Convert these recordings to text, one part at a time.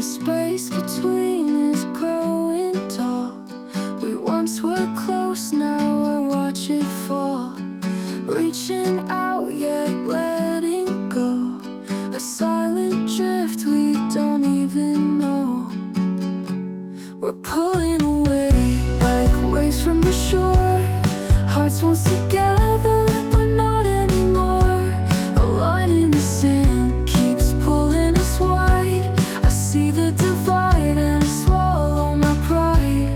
The space between is growing tall. We once were close, now I watch it fall. Reaching out yet letting go. A silent drift we don't even know. We're pulling away like waves from the shore. Hearts once together, but not anymore. A line in the sand keeps pulling us wide. I see the divide and swallow my pride.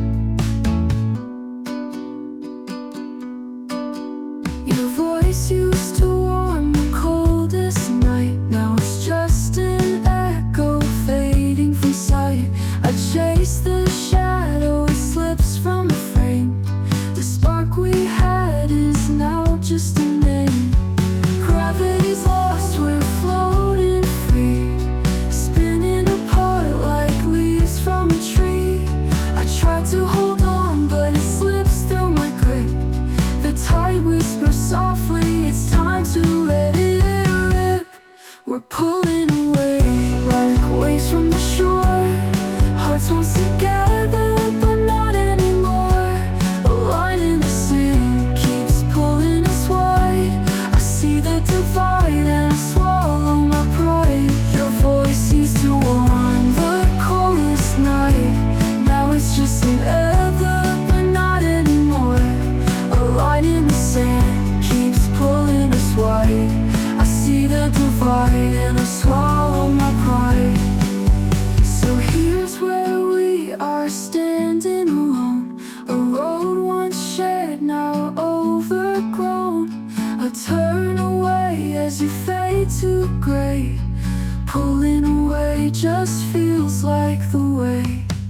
Your voice used to warm the coldest night. Now it's just an echo fading from sight. I chase the shadow, it slips from the frame. The spark we had is now just a name. Gravity's lost, we're floating free, spinning apart like leaves from a tree. I try to hold on, but it slips through my grip. The tide whispers softly, it's time to let it rip. We're pulling away like waves from the shore. Hearts once together, but not anymore. A line in the sand keeps pulling us wide. I see the divide and I swallow my pride. Your voice used to warm the coldest night. Now it's just an ether, but not anymore. A line in the sand keeps pulling us wide. I see the divide and I swallow my pride. So here's where we are standing alone. A road once shared, now overgrown. I turn away as you fade to gray. Pulling away just feels like the way.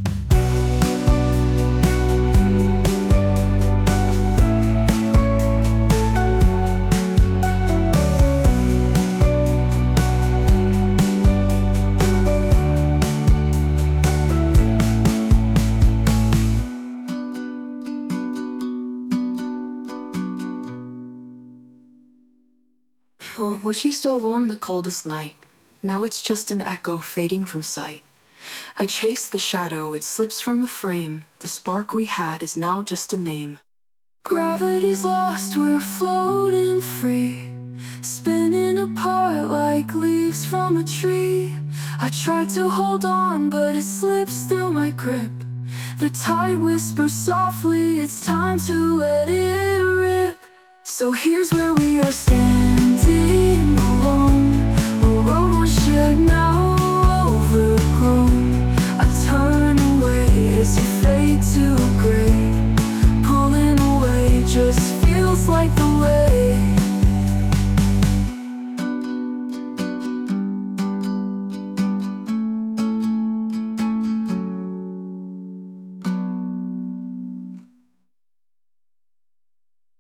Oh, was she so warm the coldest night? Now it's just an echo fading from sight. I chase the shadow, it slips from the frame. The spark we had is now just a name. Gravity's lost, we're floating free, spinning apart like leaves from a tree. I try to hold on, but it slips through my grip. The tide whispers softly, it's time to let it rip. So here's where we are standing.